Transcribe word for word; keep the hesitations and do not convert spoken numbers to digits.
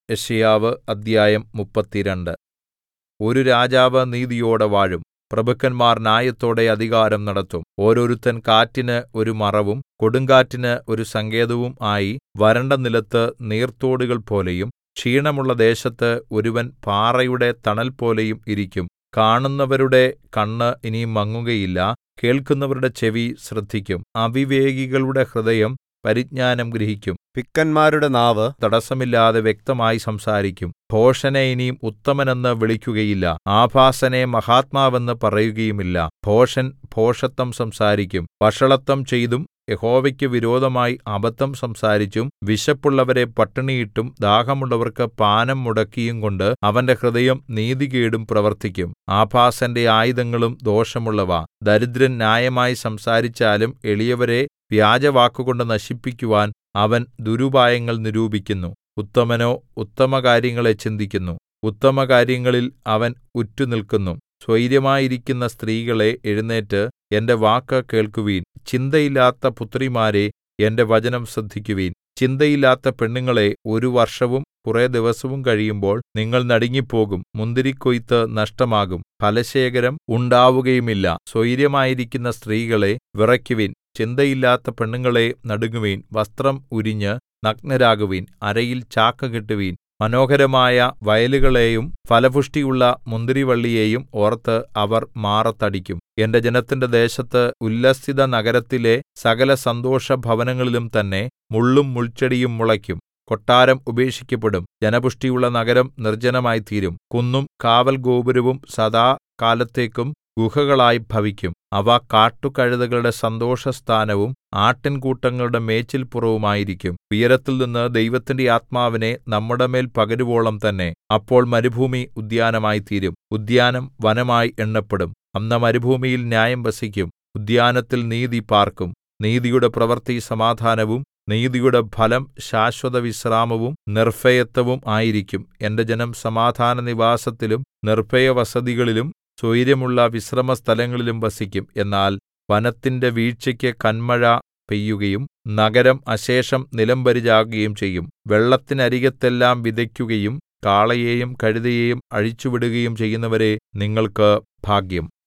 യെശയ്യാവ് അദ്ധ്യായം മുപ്പത്തിരണ്ട്. ഒരു രാജാവ് നീതിയോടെ വാഴും, പ്രഭുക്കന്മാർ ന്യായത്തോടെ അധികാരം നടത്തും. ഓരോരുത്തൻ കാറ്റിന് ഒരു മറവും കൊടുങ്കാറ്റിന് ഒരു സങ്കേതവും ആയി വരണ്ട നിലത്ത് നീർത്തോടുകൾ പോലെയും ക്ഷീണമുള്ള ദേശത്ത് ഒരുവൻ പാറയുടെ തണൽപോലെയും ഇരിക്കും. കാണുന്നവരുടെ കണ്ണ് ഇനി മങ്ങുകയില്ല, കേൾക്കുന്നവരുടെ ചെവി ശ്രദ്ധിക്കും. അവിവേകികളുടെ ഹൃദയം പരിജ്ഞാനം ഗ്രഹിക്കും. പിക്കന്മാരുടെ നാവ് തടസ്സമില്ലാതെ വ്യക്തമായി സംസാരിക്കും. ഭോഷനെ ഇനി ഉത്തമനെന്ന് വിളിക്കുകയില്ല, ആഭാസനെ മഹാത്മാവെന്ന് പറയുകയുമില്ല. ഭോഷൻ ഭോഷത്തം സംസാരിക്കും, വഷളത്തം ചെയ്തും യഹോവയ്ക്ക് വിരോധമായി അബദ്ധം സംസാരിച്ചും വിശപ്പുള്ളവരെ പട്ടിണിയിട്ടും ദാഹമുള്ളവർക്ക് പാനം മുടക്കിയുംകൊണ്ട് അവന്റെ ഹൃദയം നീതികേടും പ്രവർത്തിക്കും. ആഭാസന്റെ ആയുധങ്ങളും ദോഷമുള്ളവ. ദരിദ്രൻ ന്യായമായി സംസാരിച്ചാലും എളിയവരെ വ്യാജവാക്കുകൊണ്ട് നശിപ്പിക്കുവാൻ അവൻ ദുരുപായങ്ങൾ നിരൂപിക്കുന്നു. ഉത്തമനോ ഉത്തമകാര്യങ്ങളെ ചിന്തിക്കുന്നു, ഉത്തമകാര്യങ്ങളിൽ അവൻ ഉറ്റുനില്ക്കുന്നു. സ്വൈരമായിരിക്കുന്ന സ്ത്രീകളേ, എഴുന്നേറ്റ് എന്റെ വാക്ക് കേൾക്കുവിൻ. ചിന്തയില്ലാത്ത പുത്രിമാരേ, എന്റെ വചനം ശ്രദ്ധിക്കുവിൻ. ചിന്തയില്ലാത്ത പെണ്ണുങ്ങളേ, ഒരു വർഷവും കുറെ ദിവസവും കഴിയുമ്പോൾ നിങ്ങൾ നടുങ്ങിപ്പോകും. മുന്തിരിക്കൊയ്ത്ത് നഷ്ടമാകും, ഫലശേഖരം ഉണ്ടാവുകയുമില്ല. സ്വൈരമായിരിക്കുന്ന സ്ത്രീകളേ, വിറയ്ക്കുവിൻ. ചിന്തയില്ലാത്ത പെണ്ണുങ്ങളേ, നടുങ്ങുവിൻ. വസ്ത്രം ഉരിഞ്ഞ് നഗ്നരാകുവിൻ, അരയിൽ ചാക്ക് കെട്ടുവിൻ. മനോഹരമായ വയലുകളെയും ഫലപുഷ്ടിയുള്ള മുന്തിരിവള്ളിയെയും ഓർത്ത് അവർ മാറത്തടിക്കും. എന്റെ ജനത്തിന്റെ ദേശത്ത് ഉല്ലസിത നഗരത്തിലെ സകല സന്തോഷഭവനങ്ങളിലും തന്നെ മുള്ളും മുൾച്ചെടിയും മുളയ്ക്കും. കൊട്ടാരം ഉപേക്ഷിക്കപ്പെടും, ജനപുഷ്ടിയുള്ള നഗരം നിർജ്ജനമായിത്തീരും. കുന്നും കാവൽഗോപുരവും സദാകാലത്തേക്കും ഗുഹകളായി ഭവിക്കും. അവ കാട്ടുകഴുതകളുടെ സന്തോഷസ്ഥാനവും ആട്ടിൻകൂട്ടങ്ങളുടെ മേച്ചിൽപ്പുറവുമായിരിക്കും. ഉയരത്തിൽനിന്ന് ദൈവത്തിന്റെ ആത്മാവിനെ നമ്മുടെമേൽ പകരുവോളം തന്നെ. അപ്പോൾ മരുഭൂമി ഉദ്യാനമായിത്തീരും, ഉദ്യാനം വനമായി എണ്ണപ്പെടും. അന്ന് മരുഭൂമിയിൽ ന്യായം വസിക്കും, ഉദ്യാനത്തിൽ നീതി പാർക്കും. നീതിയുടെ പ്രവൃത്തി സമാധാനവും നീതിയുടെ ഫലം ശാശ്വതവിശ്രാമവും നിർഭയത്വവും ആയിരിക്കും. എന്റെ ജനം സമാധാനനിവാസത്തിലും നിർഭയവസതികളിലും സ്വൈരമുള്ള വിശ്രമസ്ഥലങ്ങളിലും വസിക്കും. എന്നാൽ വനത്തിന്റെ വീഴ്ചയ്ക്ക് കന്മഴ പെയ്യുകയും നഗരം അശേഷം നിലംപരിചാകുകയും ചെയ്യും. വെള്ളത്തിനരികത്തെല്ലാം വിതയ്ക്കുകയും കാളയെയും കഴുതയെയും അഴിച്ചുവിടുകയും ചെയ്യുന്നവരെ നിങ്ങൾക്ക് ഭാഗ്യം.